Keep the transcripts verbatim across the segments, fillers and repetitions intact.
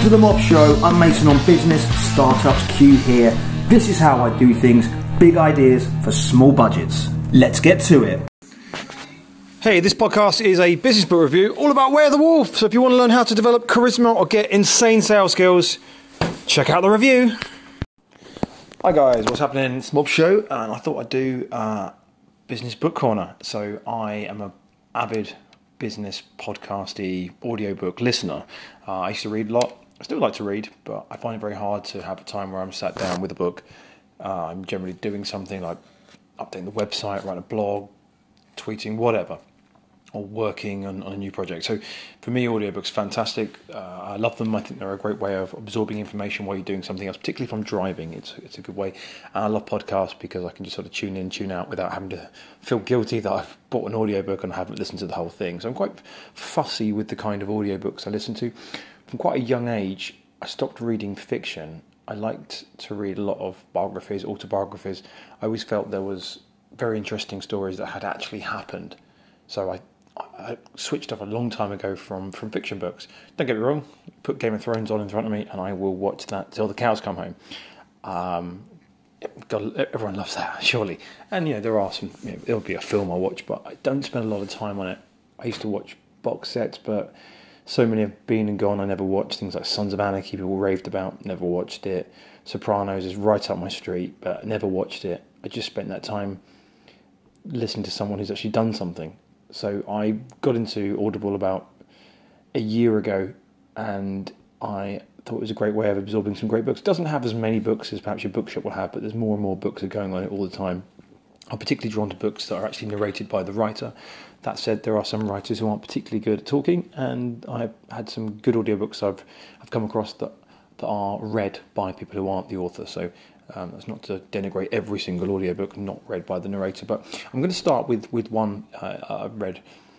to the Mob Show. I'm Mason on Business Startups Q here. This is how I do things. Big ideas for small budgets. Let's get to it. Hey, this podcast is a business book review all about Where the Wolf. So if you want to learn how to develop charisma or get insane sales skills, check out the review. Hi guys, what's happening? It's the Mob Show, and I thought I'd do uh, Business Book Corner. So I am a avid business podcasty audiobook listener. Uh, I used to read a lot. I still like to read, but I find it very hard to have a time where I'm sat down with a book. Uh, I'm generally doing something like updating the website, writing a blog, tweeting, whatever, or working on, on a new project. So for me, audiobooks are fantastic. Uh, I love them. I think they're a great way of absorbing information while you're doing something else, particularly if I'm driving. It's it's a good way. And I love podcasts because I can just sort of tune in, tune out without having to feel guilty that I've bought an audiobook and I haven't listened to the whole thing. So I'm quite fussy with the kind of audiobooks I listen to. From quite a young age, I stopped reading fiction. I liked to read a lot of biographies, autobiographies. I always felt there was very interesting stories that had actually happened. So I, I switched off a long time ago from, from fiction books. Don't get me wrong, put Game of Thrones on in front of me and I will watch that till the cows come home. Um, God, everyone loves that, surely. And, you know, there are some, you know, it'll be a film I watch, but I don't spend a lot of time on it. I used to watch box sets, but so many have been and gone, I never watched. Things like Sons of Anarchy, people raved about, never watched it. Sopranos is right up my street, but never watched it. I just spent that time listening to someone who's actually done something. So I got into Audible about a year ago, and I thought it was a great way of absorbing some great books. It doesn't have as many books as perhaps your bookshop will have, but there's more and more books that are going on it all the time. I'm particularly drawn to books that are actually narrated by the writer. That said, there are some writers who aren't particularly good at talking, and I've had some good audiobooks I've I've come across that, that are read by people who aren't the author. So um, that's not to denigrate every single audiobook not read by the narrator, but I'm going to start with, with one uh, I've read,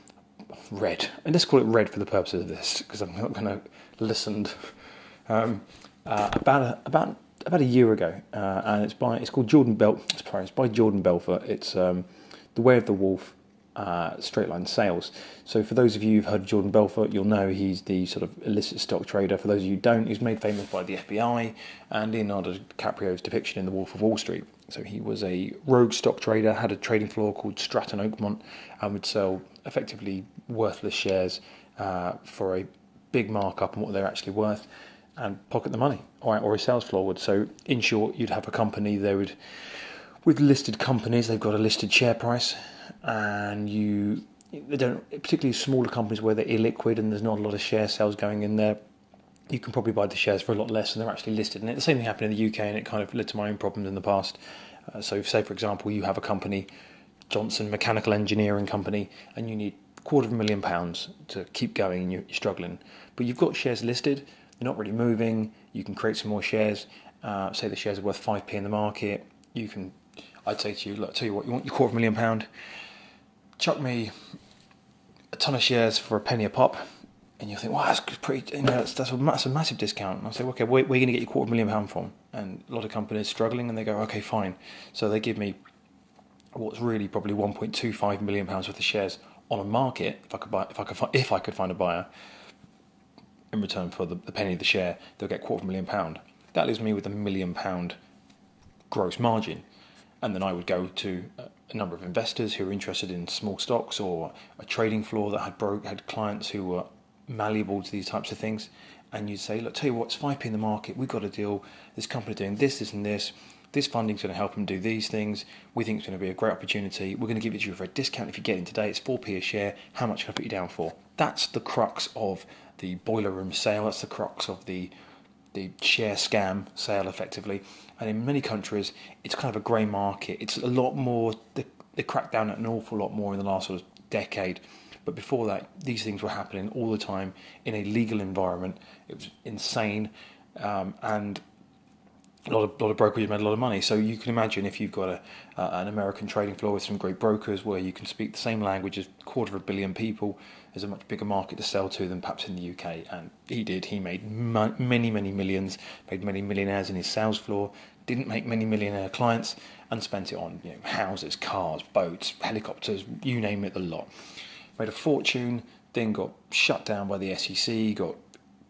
read, and let's call it read for the purposes of this, because I'm not going to listen. Um, uh, about a, about about a year ago, uh, and it's by it's called Jordan Bel. Sorry, it's by Jordan Belfort. It's um, The Way of the Wolf. Uh, straight line sales. So for those of you who've heard of Jordan Belfort, you'll know he's the sort of illicit stock trader. For those of you who don't, he's made famous by the F B I and Leonardo DiCaprio's depiction in The Wolf of Wall Street. So he was a rogue stock trader, had a trading floor called Stratton Oakmont, and would sell effectively worthless shares uh, for a big markup on what they're actually worth and pocket the money, or, or his sales floor would. So in short, you'd have a company, they would, with listed companies, they've got a listed share price, and you they don't, particularly smaller companies where they're illiquid and there's not a lot of share sales going in there, you can probably buy the shares for a lot less and they're actually listed. And the same thing happened in the U K, and it kind of led to my own problems in the past. Uh, so say, for example, you have a company, Johnson Mechanical Engineering Company, and you need a quarter of a million pounds to keep going and you're struggling. But you've got shares listed, they're not really moving, you can create some more shares. Uh, say the shares are worth five p in the market, you can, I'd say to you, look, tell you what, you want your quarter of a million pound, chuck me a ton of shares for a penny a pop, and you'll think, well, that's pretty, you know, that's, that's, a, that's a massive discount. And I'll say, okay, where, where are you going to get your quarter of a million pound from? And a lot of companies struggling, and they go, okay, fine. So they give me what's really probably one point two five million pounds worth of shares on a market. If I could buy, if I could, find, if I could find a buyer, in return for the, the penny of the share, they'll get quarter of a million pound. That leaves me with a million pound gross margin. And then I would go to a number of investors who are interested in small stocks, or a trading floor that had broke, had clients who were malleable to these types of things. And you'd say, look, tell you what, it's five p in the market. We've got a deal. This company doing this, this, and this. This funding's going to help them do these things. We think it's going to be a great opportunity. We're going to give it to you for a discount if you get in today. It's four p a share. How much can I put you down for? That's the crux of the boiler room sale. That's the crux of the the share scam sale, effectively. And in many countries, it's kind of a grey market. It's a lot more, they, they cracked down an awful lot more in the last sort of decade. But before that, these things were happening all the time in a legal environment. It was insane. Um, and a lot of, lot of brokers made a lot of money. So you can imagine if you've got a, uh, an American trading floor with some great brokers where you can speak the same language as a quarter of a billion people, there's a much bigger market to sell to than perhaps in the U K. And he did. He made mo- many, many millions, made many millionaires in his sales floor, didn't make many millionaire clients, and spent it on, you know, houses, cars, boats, helicopters, you name it, the lot. Made a fortune, then got shut down by the S E C, got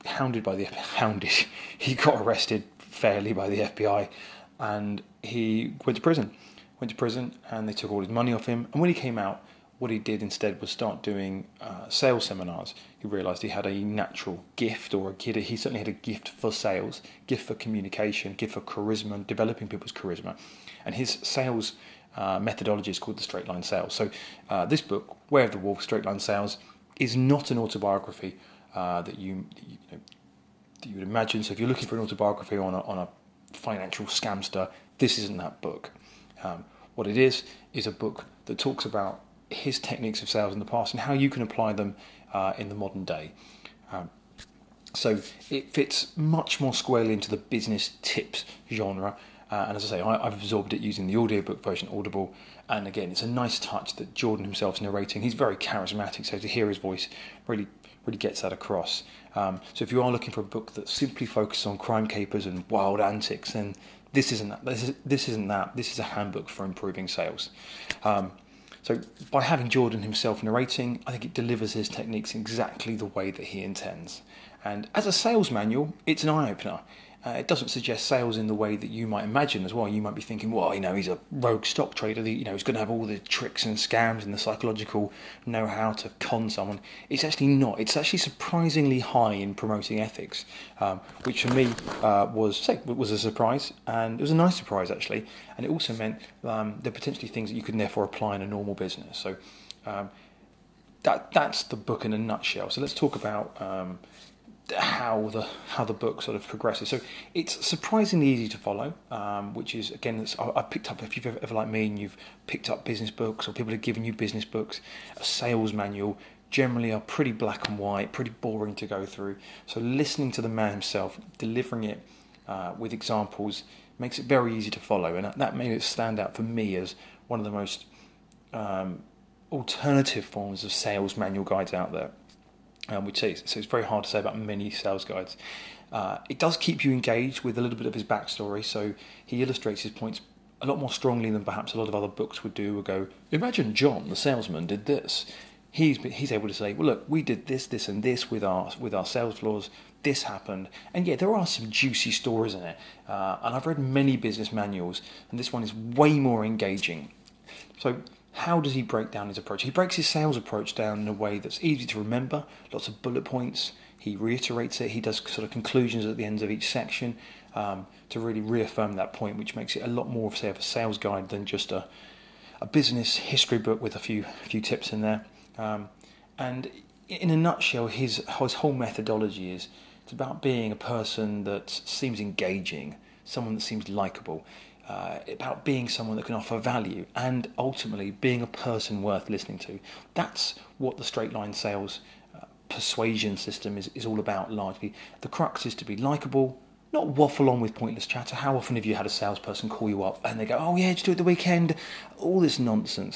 hounded by the hounded. He got arrested fairly by the F B I, and he went to prison. Went to prison, and they took all his money off him. And when he came out, what he did instead was start doing uh, sales seminars. He realised he had a natural gift, or a kid. He certainly had a gift for sales, gift for communication, gift for charisma, and developing people's charisma. And his sales uh, methodology is called the Straight Line Sales. So uh, this book, Way of the Wolf, Straight Line Sales, is not an autobiography uh, that you, you know, that you would imagine. So if you're looking for an autobiography on a, on a financial scamster, this isn't that book. Um, what it is is a book that talks about his techniques of sales in the past and how you can apply them uh, in the modern day. Um, so it fits much more squarely into the business tips genre. Uh, and as I say, I, I've absorbed it using the audiobook version, Audible. And again, it's a nice touch that Jordan himself's narrating. He's very charismatic, so to hear his voice really really gets that across. Um, so if you are looking for a book that simply focuses on crime capers and wild antics, then this isn't that. This, is, this isn't that. This is a handbook for improving sales. Um, so by having Jordan himself narrating, I think it delivers his techniques exactly the way that he intends. And as a sales manual, it's an eye-opener. Uh, it doesn't suggest sales in the way that you might imagine as well. You might be thinking, well, you know, he's a rogue stock trader. The, you know, he's going to have all the tricks and scams and the psychological know-how to con someone. It's actually not. It's actually surprisingly high in promoting ethics, um, which for me uh, was say, was a surprise, and it was a nice surprise actually. And it also meant um, there are potentially things that you could therefore apply in a normal business. So um, that that's the book in a nutshell. So let's talk about Um, how the how the book sort of progresses. So it's surprisingly easy to follow, um, which is again it's, I, I picked up, if you've ever, ever like me and you've picked up business books or people have given you business books, a sales manual generally are pretty black and white, pretty boring to go through. So listening to the man himself, delivering it uh, with examples makes it very easy to follow, and that made it stand out for me as one of the most um, alternative forms of sales manual guides out there. Um, which is, so it's very hard to say about many sales guides. Uh, it does keep you engaged with a little bit of his backstory, so he illustrates his points a lot more strongly than perhaps a lot of other books would do. Would go, imagine John, the salesman, did this. He's he's able to say, well, look, we did this, this, and this with our with our sales floors. This happened, and yeah, there are some juicy stories in it. Uh, and I've read many business manuals, and this one is way more engaging. So, how does he break down his approach? He breaks his sales approach down in a way that's easy to remember, lots of bullet points. He reiterates it. He does sort of conclusions at the ends of each section um, to really reaffirm that point, which makes it a lot more of, say, of a sales guide than just a, a business history book with a few few tips in there. Um, and in a nutshell, his, his whole methodology is it's about being a person that seems engaging, someone that seems likable. Uh, about being someone that can offer value, and ultimately being a person worth listening to. That's what the straight line sales uh, persuasion system is, is all about largely. The crux is to be likable, not waffle on with pointless chatter. How often have you had a salesperson call you up and they go, oh yeah, did you do it the weekend? All this nonsense.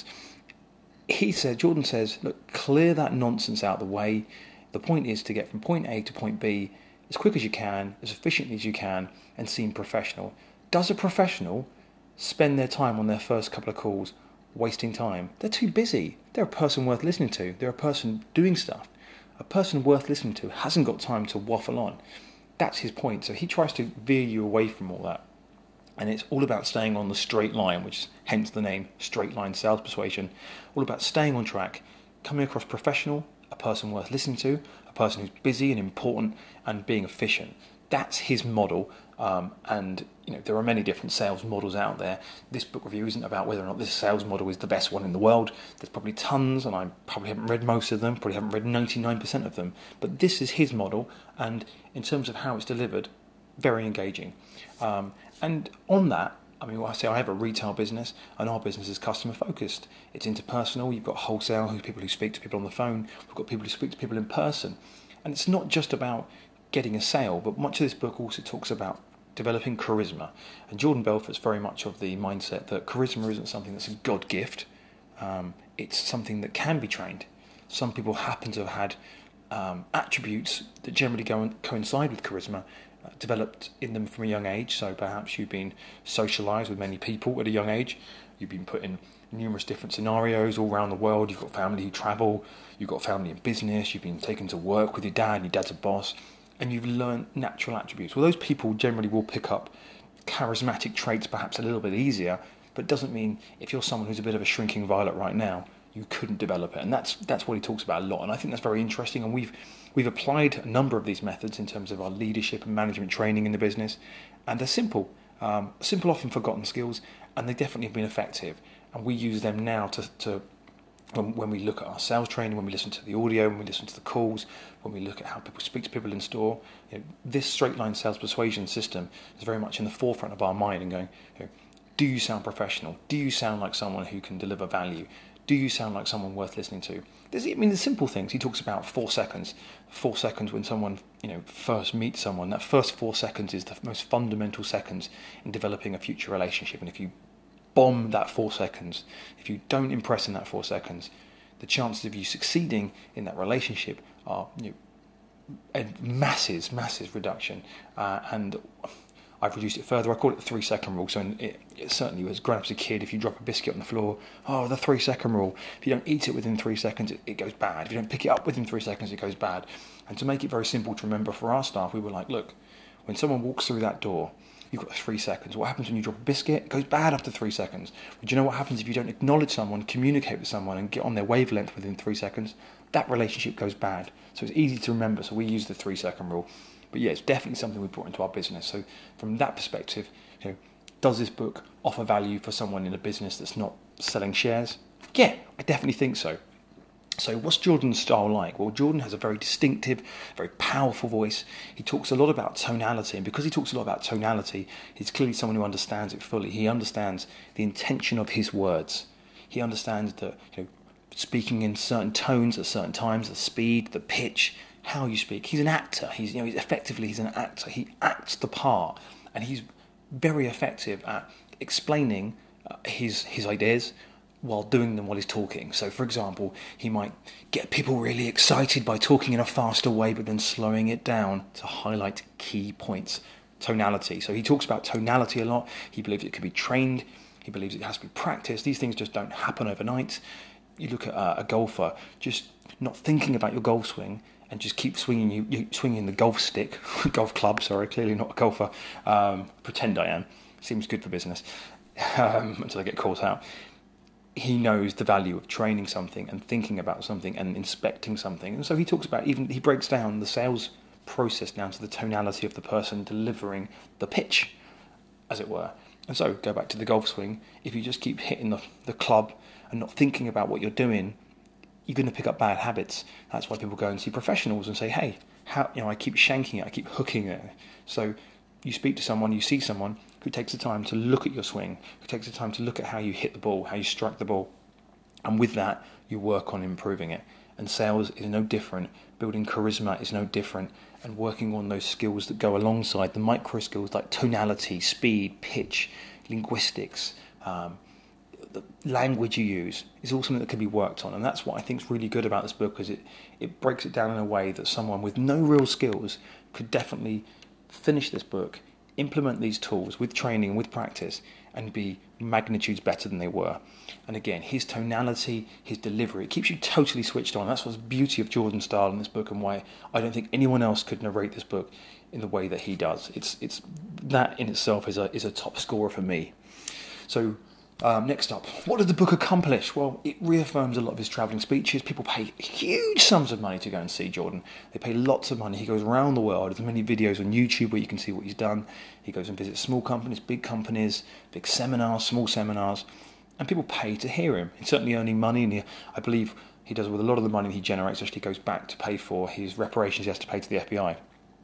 He said, Jordan says, look, clear that nonsense out of the way. The point is to get from point A to point B as quick as you can, as efficiently as you can, and seem professional. Does a professional spend their time on their first couple of calls wasting time? They're too busy. They're a person worth listening to. They're a person doing stuff. A person worth listening to hasn't got time to waffle on. That's his point. So he tries to veer you away from all that. And it's all about staying on the straight line, which is hence the name Straight Line Sales Persuasion. All about staying on track, coming across professional, a person worth listening to, a person who's busy and important, and being efficient. That's his model. Um, and you know there are many different sales models out there. This book review isn't about whether or not this sales model is the best one in the world. There's probably tons, and I probably haven't read most of them, probably haven't read ninety-nine percent of them. But this is his model, and in terms of how it's delivered, very engaging. Um, and on that, I mean, well, I say I have a retail business, and our business is customer focused. It's interpersonal. You've got wholesale, who's people who speak to people on the phone. We've got people who speak to people in person, and it's not just about getting a sale, but much of this book also talks about developing charisma. And Jordan Belfort's very much of the mindset that charisma isn't something that's a God gift. Um, it's something that can be trained. Some people happen to have had um, attributes that generally go and coincide with charisma uh, developed in them from a young age. So perhaps you've been socialised with many people at a young age. You've been put in numerous different scenarios all around the world. You've got family who travel. You've got family in business. You've been taken to work with your dad. Your dad's a boss. and you've learned natural attributes. Well, those people generally will pick up charismatic traits perhaps a little bit easier, but it doesn't mean if you're someone who's a bit of a shrinking violet right now, you couldn't develop it. And that's that's what he talks about a lot, and I think that's very interesting. And we've we've applied a number of these methods in terms of our leadership and management training in the business, and they're simple, um, simple, often forgotten skills, and they definitely have been effective. And we use them now to, to when, when we look at our sales training, when we listen to the audio, when we listen to the calls, when we look at how people speak to people in store. You know, this straight line sales persuasion system is very much in the forefront of our mind and going, you know, do you sound professional? Do you sound like someone who can deliver value? Do you sound like someone worth listening to? There's, I mean, the simple things. He talks about four seconds. Four seconds when someone, you know, first meets someone. That first four seconds is the most fundamental seconds in developing a future relationship. And if you bomb that four seconds, if you don't impress in that four seconds, the chances of you succeeding in that relationship are, you know, a massive, massive reduction. Uh, and I've reduced it further. I call it the three second rule. So it, it certainly was growing up as a kid, if you drop a biscuit on the floor, oh, the three second rule. If you don't eat it within three seconds, it, it goes bad. If you don't pick it up within three seconds, it goes bad. And to make it very simple to remember for our staff, we were like, look, when someone walks through that door, you've got three seconds. What happens when you drop a biscuit? It goes bad after three seconds. But do you know what happens if you don't acknowledge someone, communicate with someone, and get on their wavelength within three seconds? That relationship goes bad. So it's easy to remember. So we use the three second rule. But yeah, it's definitely something we brought into our business. So from that perspective, you know, does this book offer value for someone in a business that's not selling shares? Yeah, I definitely think so. So what's Jordan's style like? Well, Jordan has a very distinctive, very powerful voice. He talks a lot about tonality, and because he talks a lot about tonality, he's clearly someone who understands it fully. He understands the intention of his words. He understands that, you know, speaking in certain tones at certain times, the speed, the pitch, how you speak. He's an actor. He's, you know, he's effectively he's an actor. He acts the part, and he's very effective at explaining uh, his his ideas while doing them while he's talking. So, for example, he might get people really excited by talking in a faster way, but then slowing it down to highlight key points. Tonality. So he talks about tonality a lot. He believes it can be trained. He believes it has to be practiced. These things just don't happen overnight. You look at uh, a golfer, just not thinking about your golf swing, and just keep swinging you, you swinging the golf stick, golf club, sorry, clearly not a golfer. Um, pretend I am. Seems good for business um, until I get caught out. He knows the value of training something and thinking about something and inspecting something. And so he talks about, even he breaks down the sales process down to the tonality of the person delivering the pitch, as it were. And so go back to the golf swing. If you just keep hitting the, the club and not thinking about what you're doing, you're going to pick up bad habits. That's why people go and see professionals and say, hey, how, you know, I keep shanking it, I keep hooking it. So you speak to someone, you see someone who takes the time to look at your swing, who takes the time to look at how you hit the ball, how you strike the ball. And with that, you work on improving it. And sales is no different. Building charisma is no different. And working on those skills that go alongside the micro skills like tonality, speed, pitch, linguistics, um, the language you use is all something that can be worked on. And that's what I think is really good about this book, is it, it breaks it down in a way that someone with no real skills could definitely finish this book, implement these tools with training, with practice, and be magnitudes better than they were. And again, his tonality, his delivery, it keeps you totally switched on. That's what's the beauty of Jordan's style in this book, and why I don't think anyone else could narrate this book in the way that he does. It's it's that in itself is a is a top scorer for me. So Um, next up, what did the book accomplish? Well, it reaffirms a lot of his travelling speeches. People pay huge sums of money to go and see Jordan. They pay lots of money. He goes around the world. There's many videos on YouTube where you can see what he's done. He goes and visits small companies, big companies, big seminars, small seminars, and people pay to hear him. He's certainly earning money, and he, I believe he does with a lot of the money he generates actually goes back to pay for his reparations he has to pay to the F B I.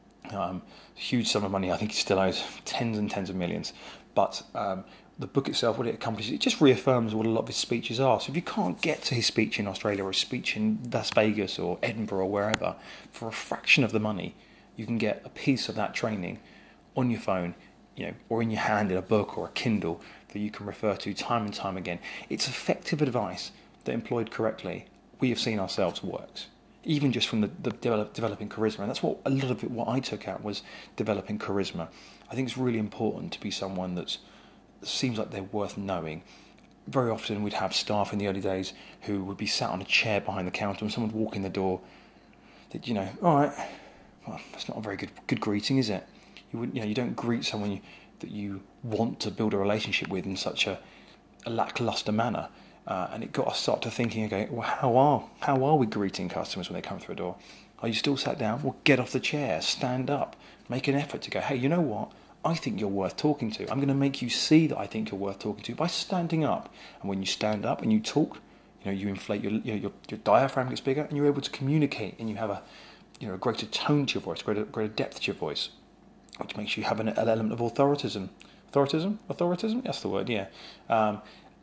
Um, huge sum of money. I think he still owes tens and tens of millions. But um, the book itself, what it accomplishes, it just reaffirms what a lot of his speeches are. So if you can't get to his speech in Australia or his speech in Las Vegas or Edinburgh or wherever, for a fraction of the money, you can get a piece of that training on your phone, you know, or in your hand in a book or a Kindle that you can refer to time and time again. It's effective advice that, employed correctly, we have seen ourselves works. Even just from the, the develop, developing charisma. And that's what a lot of it, what I took out was developing charisma. I think it's really important to be someone that's seems like they're worth knowing. Very often we'd have staff in the early days who would be sat on a chair behind the counter, and someone would walk in the door that, you know, all right, well, that's not a very good good greeting, is it? You wouldn't, you know, you don't greet someone you, that you want to build a relationship with in such a, a lackluster manner. Uh, and it got us start to thinking, okay, well, how are how are we greeting customers when they come through a door? Are you still sat down? Well, get off the chair, stand up, make an effort to go, hey, you know what? I think you're worth talking to. I'm going to make you see that I think you're worth talking to by standing up. And when you stand up and you talk, you know, you inflate your you know, your, your diaphragm gets bigger, and you're able to communicate, and you have a you know a greater tone to your voice, greater greater depth to your voice, which makes you have an, an element of authoritism. Authoritism? Authoritism? That's the word. Yeah. Um,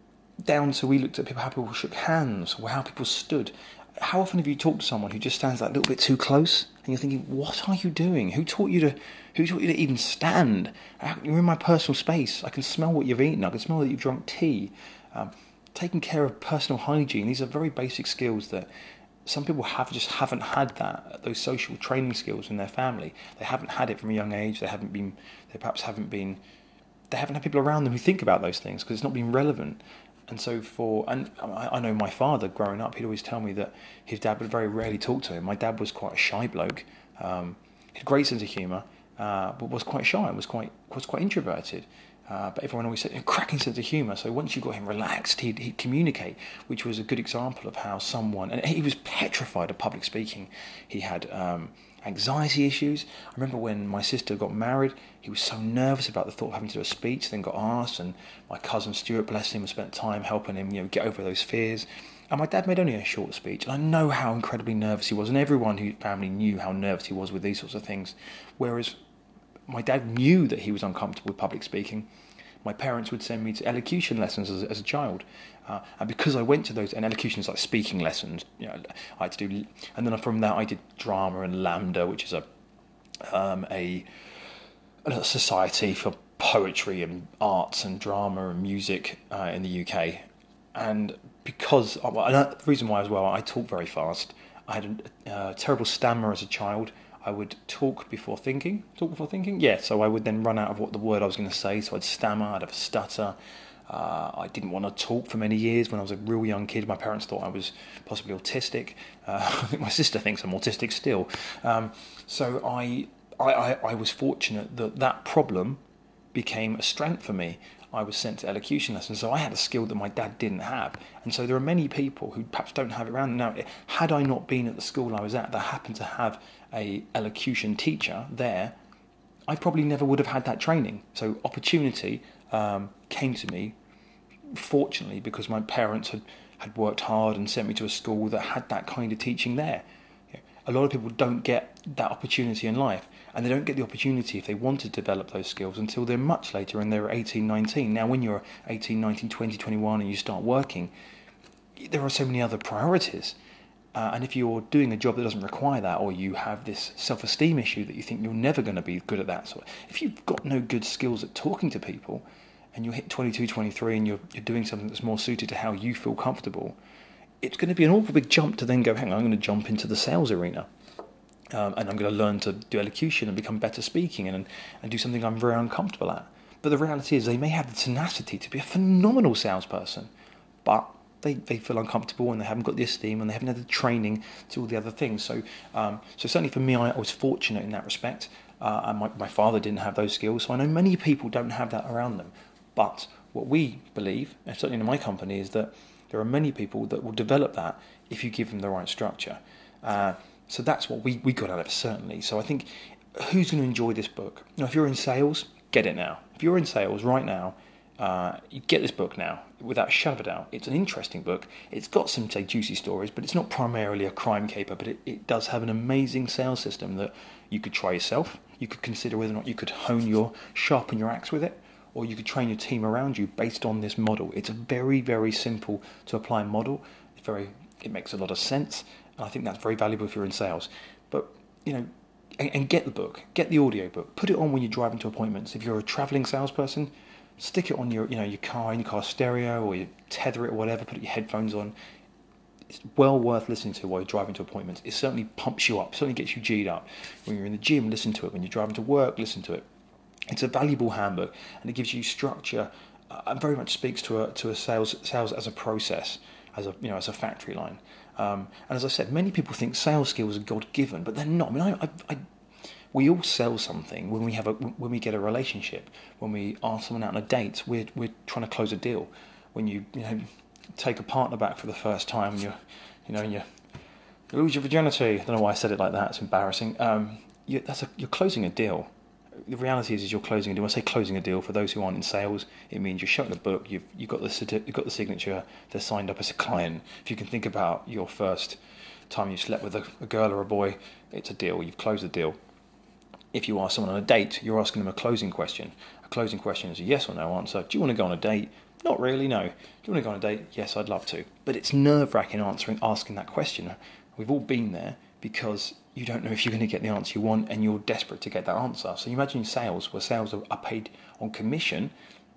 down to we looked at people, how people shook hands, or how people stood. How often have you talked to someone who just stands that little bit too close, and you're thinking, what are you doing? Who taught you to who taught you to even stand? You're in my personal space. I can smell what you've eaten. I can smell that you've drunk tea. Um, taking care of personal hygiene. These are very basic skills that some people have just haven't had that, those social training skills in their family. They haven't had it from a young age. They haven't been, they perhaps haven't been, they haven't had people around them who think about those things because it's not been relevant. And so for, and I know my father growing up, he'd always tell me that his dad would very rarely talk to him. My dad was quite a shy bloke. Um, he had a great sense of humour, uh, but was quite shy, was quite was quite introverted. Uh, but everyone always said, a cracking sense of humour. So once you got him relaxed, he'd, he'd communicate, which was a good example of how someone, and he was petrified of public speaking. He had um, anxiety issues. I remember when my sister got married, he was so nervous about the thought of having to do a speech, then got asked, and my cousin Stuart, bless him, spent time helping him, you know, get over those fears. And my dad made only a short speech, and I know how incredibly nervous he was, and everyone whose family knew how nervous he was with these sorts of things. Whereas my dad knew that he was uncomfortable with public speaking. My parents would send me to elocution lessons as, as a child, uh, and because I went to those, and elocution is like speaking lessons, you know, I had to do, and then from that I did drama and LAMDA, which is a um, a, a society for poetry and arts and drama and music uh, in the U K, and because well, and the reason why as well, I talk very fast. I had a uh, terrible stammer as a child. I would talk before thinking. Talk before thinking? Yeah, so I would then run out of what the word I was going to say, so I'd stammer, I'd have a stutter. Uh, I didn't want to talk for many years. When I was a real young kid, my parents thought I was possibly autistic. Uh, I think my sister thinks I'm autistic still. Um, so I, I, I, I was fortunate that that problem became a strength for me. I was sent to elocution lessons, so I had a skill that my dad didn't have. And so there are many people who perhaps don't have it around. Now, had I not been at the school I was at that happened to have a elocution teacher there, I probably never would have had that training. So opportunity um, came to me, fortunately, because my parents had, had worked hard and sent me to a school that had that kind of teaching there. A lot of people don't get that opportunity in life, and they don't get the opportunity if they want to develop those skills until they're much later and they're eighteen, nineteen. Now when you're eighteen, nineteen, twenty, twenty-one and you start working, there are so many other priorities. Uh, and if you're doing a job that doesn't require that, or you have this self-esteem issue that you think you're never going to be good at that, so if you've got no good skills at talking to people and you hit twenty-two, twenty-three and you're, you're doing something that's more suited to how you feel comfortable, it's going to be an awful big jump to then go, hang on, I'm going to jump into the sales arena. Um, and I'm going to learn to do elocution and become better speaking and, and do something I'm very uncomfortable at. But the reality is they may have the tenacity to be a phenomenal salesperson, but they, they feel uncomfortable and they haven't got the esteem and they haven't had the training to all the other things. So um, so certainly for me, I, I was fortunate in that respect. Uh, and my, my father didn't have those skills, so I know many people don't have that around them. But what we believe, and certainly in my company, is that there are many people that will develop that if you give them the right structure. Uh, so that's what we, we got out of it, certainly. So I think, who's going to enjoy this book? You know, if you're in sales, get it now. If you're in sales right now, uh, you get this book now, without a shadow of a doubt. It's an interesting book. It's got some, say, juicy stories, but it's not primarily a crime caper, but it, it does have an amazing sales system that you could try yourself. You could consider whether or not you could hone your, sharpen your axe with it, or you could train your team around you based on this model. It's a very, very simple to apply model. It's very, it makes a lot of sense, and I think that's very valuable if you're in sales. But, you know, and, and get the book, get the audio book, put it on when you're driving to appointments. If you're a travelling salesperson, stick it on your, you know, your car, in your car stereo, or you tether it or whatever, put your headphones on. It's well worth listening to while you're driving to appointments. It certainly pumps you up, certainly gets you G'd up. When you're in the gym, listen to it. When you're driving to work, listen to it. It's a valuable handbook, and it gives you structure, uh, and very much speaks to a to a sales sales as a process, as a you know as a factory line. Um, and as I said, many people think sales skills are God given, but they're not. I mean, I, I we all sell something when we have a when we get a relationship. When we ask someone out on a date, we're we're trying to close a deal. When you you know take a partner back for the first time, and you you know you you lose your virginity. I don't know why I said it like that. It's embarrassing. Um, you, that's a, you're closing a deal. The reality is, is you're closing a deal. When I say closing a deal, for those who aren't in sales, it means you're shutting a book. You've you've got the you've got the signature. They're signed up as a client. If you can think about your first time you slept with a, a girl or a boy, it's a deal. You've closed the deal. If you ask someone on a date, you're asking them a closing question. A closing question is a yes or no answer. Do you want to go on a date? Not really, no. Do you want to go on a date? Yes, I'd love to. But it's nerve-wracking answering, asking that question. We've all been there because you don't know if you're going to get the answer you want and you're desperate to get that answer. So you imagine sales, where sales are paid on commission.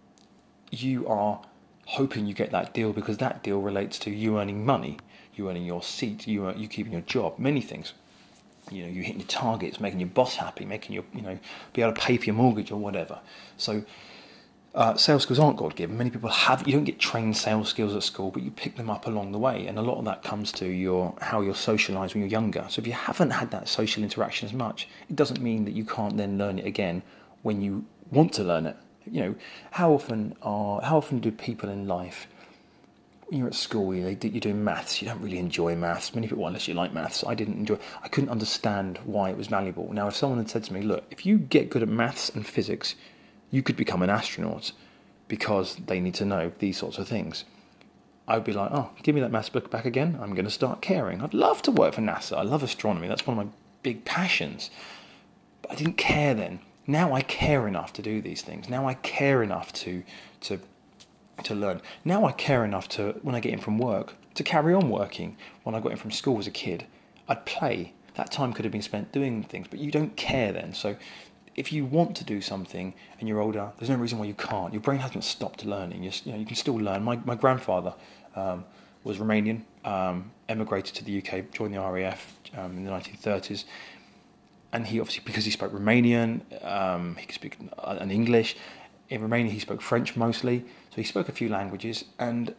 You are hoping you get that deal because that deal relates to you earning money, you earning your seat, you you keeping your job, many things. You know, you hitting your targets, making your boss happy, making your, you know, be able to pay for your mortgage or whatever. So uh, sales skills aren't God-given. Many people have, you don't get trained sales skills at school, but you pick them up along the way. And a lot of that comes to your how you're socialised when you're younger. So if you haven't had that social interaction as much, it doesn't mean that you can't then learn it again when you want to learn it. You know, how often are how often do people in life, when you're at school, you know, you're doing maths, you don't really enjoy maths. Many people, well, unless you like maths, I didn't enjoy. I couldn't understand why it was valuable. Now, if someone had said to me, look, if you get good at maths and physics, you could become an astronaut because they need to know these sorts of things, I would be like, oh, give me that maths book back again. I'm going to start caring. I'd love to work for NASA. I love astronomy. That's one of my big passions. But I didn't care then. Now I care enough to do these things. Now I care enough to to to learn. Now I care enough to, when I get in from work, to carry on working. When I got in from school as a kid, I'd play. That time could have been spent doing things, but you don't care then. So if you want to do something and you're older, there's no reason why you can't. Your brain hasn't stopped learning. You're, you know, you can still learn. My my grandfather um, was Romanian, um, emigrated to the U K, joined the R A F um, in the nineteen thirties. And he obviously, because he spoke Romanian, um, he could speak an English. In Romania, he spoke French mostly. So he spoke a few languages, and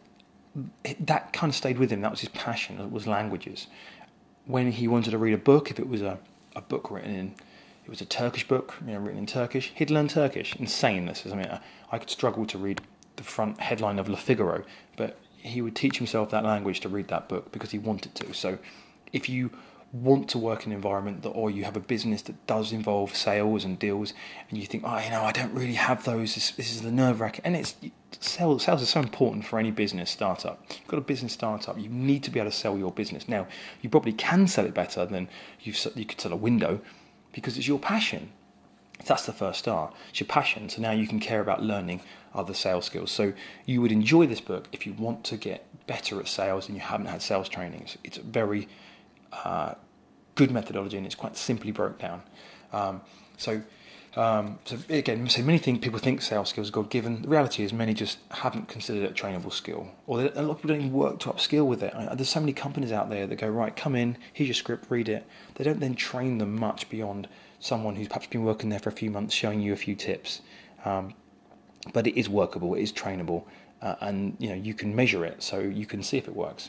it, that kind of stayed with him. That was his passion, it was languages. When he wanted to read a book, if it was a, a book written in, it was a Turkish book, you know, written in Turkish, he'd learn Turkish. Insane, this is. I mean, I, I could struggle to read the front headline of Le Figaro, but he would teach himself that language to read that book because he wanted to. So if you want to work in an environment that, or you have a business that does involve sales and deals, and you think, oh, you know, I don't really have those, this, this is the nerve-wracking, and it's sales, sales is so important for any business startup. You've got a business startup, you need to be able to sell your business. Now, you probably can sell it better than you've, you could sell a window, because it's your passion. That's the first star. It's your passion, so now you can care about learning other sales skills. So you would enjoy this book if you want to get better at sales and you haven't had sales training. It's, it's very uh, good methodology, and it's quite simply broke down. Um, so, um, so again, so many think people think sales skills are God-given. The reality is, many just haven't considered it a trainable skill, or they, a lot of people don't even work to upskill with it. I, there's so many companies out there that go, right, come in, here's your script, read it. They don't then train them much beyond someone who's perhaps been working there for a few months, showing you a few tips. Um, but it is workable, it is trainable, uh, and you know you can measure it, so you can see if it works.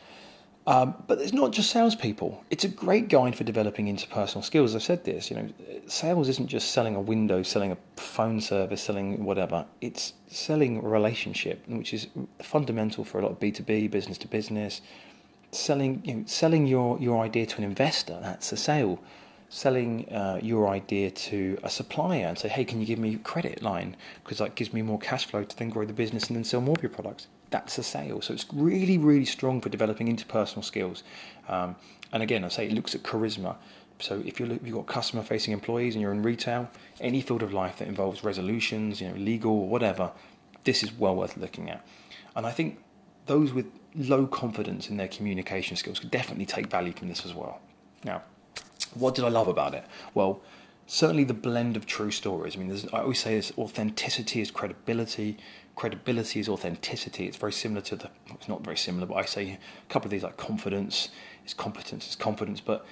Um, but it's not just salespeople. It's a great guide for developing interpersonal skills. I've said this, you know, sales isn't just selling a window, selling a phone service, selling whatever. It's selling a relationship, which is fundamental for a lot of B two B, business to business. Selling, you know, selling your, your idea to an investor, that's a sale. Selling uh, your idea to a supplier and say, hey, can you give me a credit line? Because that gives me more cash flow to then grow the business and then sell more of your products. That's a sale. So it's really, really strong for developing interpersonal skills. Um, and again, I say it looks at charisma. So if, you're, if you've got customer-facing employees and you're in retail, any field of life that involves resolutions, you know, legal or whatever, this is well worth looking at. And I think those with low confidence in their communication skills could definitely take value from this as well. Now, what did I love about it? Well, certainly the blend of true stories. I mean, there's, I always say this: authenticity is credibility, credibility is authenticity. It's very similar to the, it's not very similar, but I say a couple of these, like confidence is competence is confidence. But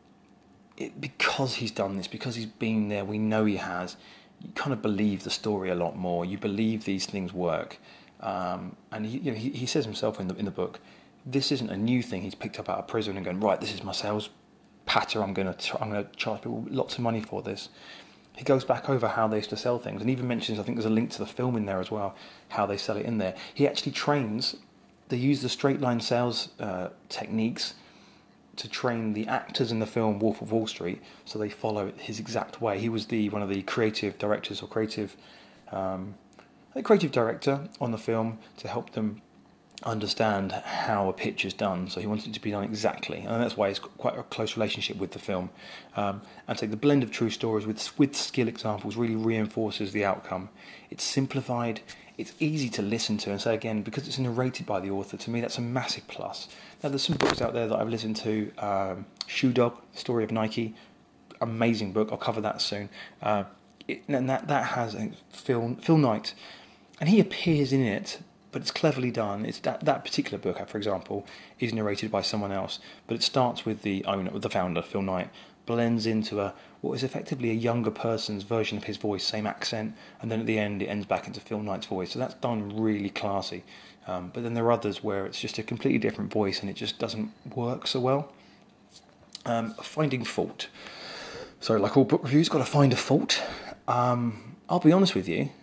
it, because he's done this, because he's been there, we know he has, you kind of believe the story a lot more. You believe these things work. Um, and he, you know, he, he says himself in the in the book, this isn't a new thing he's picked up out of prison and going, right, this is my sales patter, I'm going to I'm going to charge people lots of money for this. He goes back over how they used to sell things, and even mentions, I think there's a link to the film in there as well, how they sell it in there. He actually trains, they use the straight line sales uh, techniques to train the actors in the film Wolf of Wall Street, so they follow his exact way. He was the one of the creative directors or creative, um, a creative director on the film to help them understand how a pitch is done, so he wanted it to be done exactly, and that's why it's got quite a close relationship with the film. Um, and so the blend of true stories with with skill examples really reinforces the outcome. It's simplified, it's easy to listen to, and so again, because it's narrated by the author, to me that's a massive plus. Now there's some books out there that I've listened to, um, Shoe Dog, Story of Nike, amazing book, I'll cover that soon. Uh, it, and that, that has uh, Phil, Phil Knight, and he appears in it, but it's cleverly done. It's that, that particular book, for example, is narrated by someone else, but it starts with the owner, with the founder, Phil Knight, blends into a what is effectively a younger person's version of his voice, same accent, and then at the end it ends back into Phil Knight's voice. So that's done really classy. Um, but then there are others where it's just a completely different voice and it just doesn't work so well. Um, finding fault. So like all book reviews, got to find a fault. Um, I'll be honest with you.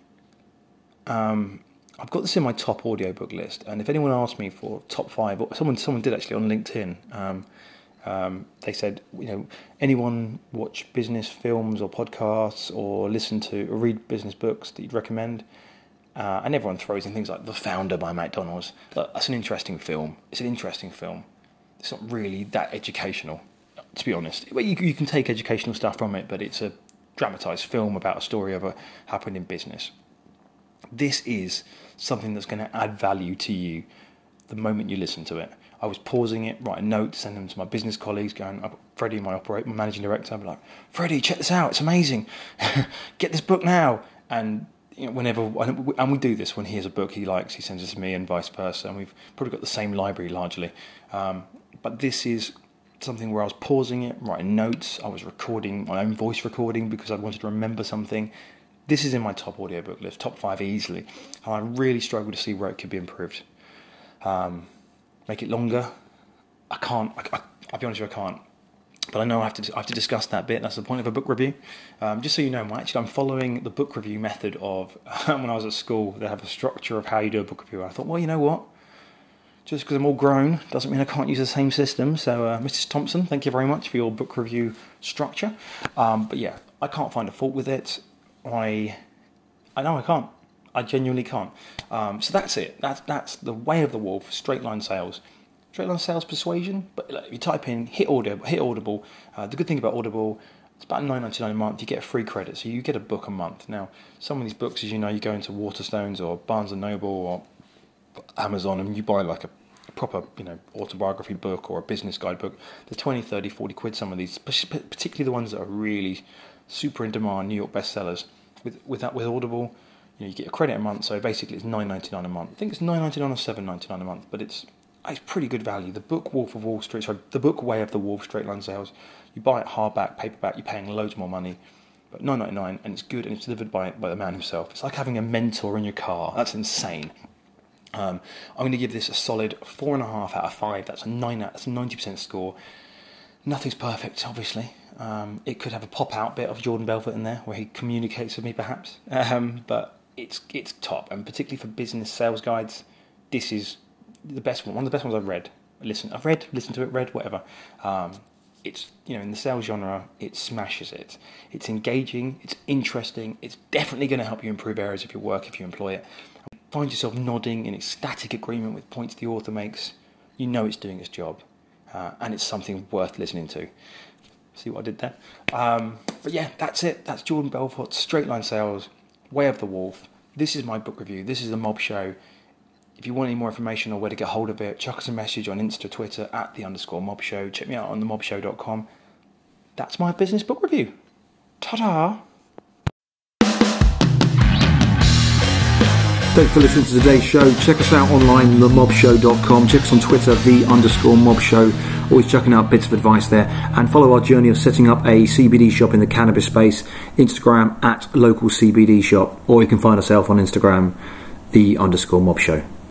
Um, I've got this in my top audiobook list, and if anyone asked me for top five, or someone someone did actually on LinkedIn, um, um, they said, you know, anyone watch business films or podcasts or listen to or read business books that you'd recommend? Uh, and everyone throws in things like The Founder by McDonald's. Look, that's an interesting film. It's an interesting film. It's not really that educational, to be honest. But you, you can take educational stuff from it, but it's a dramatised film about a story of a happened in business. This is something that's going to add value to you the moment you listen to it. I was pausing it, writing notes, sending them to my business colleagues, going, Freddie, my operator, my managing director, I'd be like, Freddie, check this out, it's amazing. Get this book now. And you know, whenever, and we do this when he has a book he likes, he sends it to me and vice versa, and we've probably got the same library largely. Um, but this is something where I was pausing it, writing notes, I was recording my own voice recording because I wanted to remember something. This is in my top audiobook list, top five easily, and I really struggle to see where it could be improved. Um, make it longer. I can't. I, I, I'll be honest with you, I can't. But I know I have to. I have to discuss that bit. That's the point of a book review. Um, just so you know, actually, I'm following the book review method of when I was at school. They have a structure of how you do a book review. I thought, well, you know what? Just because I'm all grown doesn't mean I can't use the same system. So, uh, Missus Thompson, thank you very much for your book review structure. Um, but yeah, I can't find a fault with it. I, I know I can't. I genuinely can't. Um, so that's it. That's that's the way of the wolf. Straight line sales, straight line sales persuasion. But like, if you type in hit Audible, hit Audible. Uh, the good thing about Audible, it's about nine ninety-nine a month. You get a free credit, so you get a book a month. Now, some of these books, as you know, you go into Waterstones or Barnes and Noble or Amazon, and you buy like a proper, you know, autobiography book or a business guide book. They're twenty, thirty, forty quid. Some of these, particularly the ones that are really super in demand, New York bestsellers. With with that, with Audible, you know, you get a credit a month, so basically it's nine ninety-nine a month. I think it's nine ninety-nine or seven ninety-nine a month, but it's it's pretty good value. The book Wolf of Wall Street, sorry, the book Way of the Wolf, straight line sales. You buy it hardback, paperback, you're paying loads more money, but nine ninety-nine, and it's good, and it's delivered by by the man himself. It's like having a mentor in your car. That's insane. Um, I'm going to give this a solid four and a half out of five. That's a nine. That's a ninety percent score. Nothing's perfect, obviously. Um, it could have a pop-out bit of Jordan Belfort in there, where he communicates with me, perhaps. Um, but it's it's top, and particularly for business sales guides, this is the best one. One of the best ones I've read. Listen, I've read, listened to it, read, whatever. Um, it's, you know, in the sales genre, it smashes it. It's engaging. It's interesting. It's definitely going to help you improve areas of your work if you employ it. Find yourself nodding in ecstatic agreement with points the author makes. You know it's doing its job, uh, and it's something worth listening to. See what I did there? Um, but yeah, that's it. That's Jordan Belfort's Straight Line Sales, Way of the Wolf. This is my book review. This is the Mob Show. If you want any more information or where to get hold of it, chuck us a message on Insta, Twitter, at the underscore Mob Show. Check me out on the mob show dot com. That's my business book review. Ta-da! Thanks for listening to today's show. Check us out online, the mob show dot com. Check us on Twitter, the underscore mob show. Always chucking out bits of advice there. And follow our journey of setting up a C B D shop in the cannabis space. Instagram at local C B D shop. Or you can find yourself on Instagram, the underscore mob show.